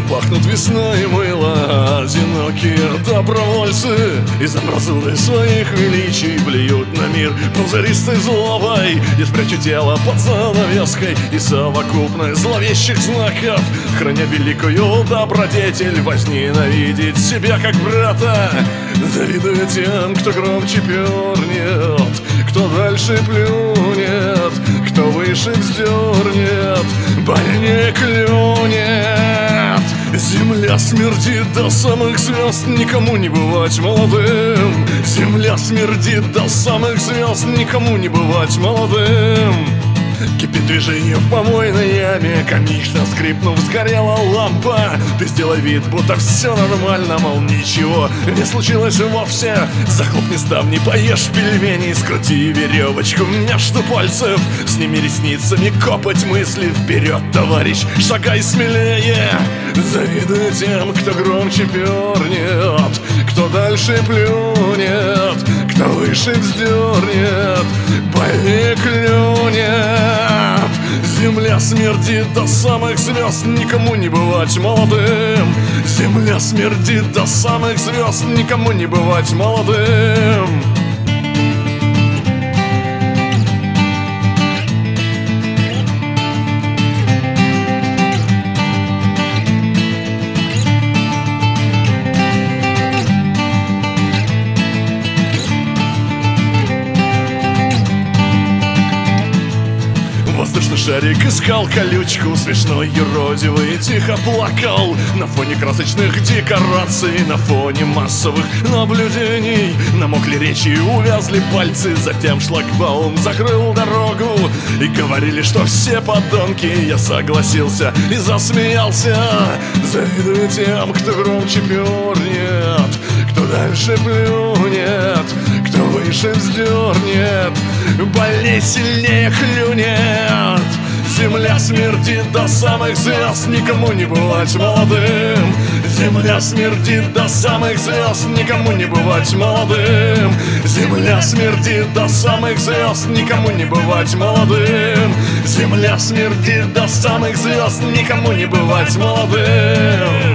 Пахнут весной мыло, одинокие добровольцы из амбразуры своих величий блюют на мир пузыристой злобой. Я спрячу тело под занавеской и совокупной зловещих знаков, храня великую добродетель, возненавидеть себя как брата. Завидую тем, кто громче пернет, кто дальше плюнет, кто выше вздернет, больнее клюнет. Земля смердит до самых звезд, никому не бывать молодым. Земля смердит до самых звезд, никому не бывать молодым. Кипит движение в помойной яме, комично скрипнув, сгорела лампа. Ты сделай вид, будто все нормально, мол, ничего не случилось вовсе. Захлопни ставни, поешь пельмени, скрути веревочку между пальцев, сними ресницами копоть мысли. Вперед, товарищ, шагай смелее. Завидую тем, кто громче пернет, кто дальше плюнет, кто выше вздернет, больнее клюнет. Земля смердит до самых звезд, никому не бывать молодым. Земля смердит до самых звезд, никому не бывать молодым. Воздушный шарик искал колючку, смешной, юродивый, тихо плакал на фоне красочных декораций, на фоне массовых наблюдений. Намокли речи, увязли пальцы, затем шлагбаум закрыл дорогу. И говорили, что все подонки. Я согласился и засмеялся. Завидую тем, кто громче пернет, кто дальше плюнет, кто выше вздернет, больней сильнее клюнет. Земля смердит до самых звезд, никому не бывать молодым. Земля смердит до самых звезд, никому не бывать молодым. Земля смердит до самых звезд, никому не бывать молодым. Земля смердит до самых звезд, никому не бывать молодым.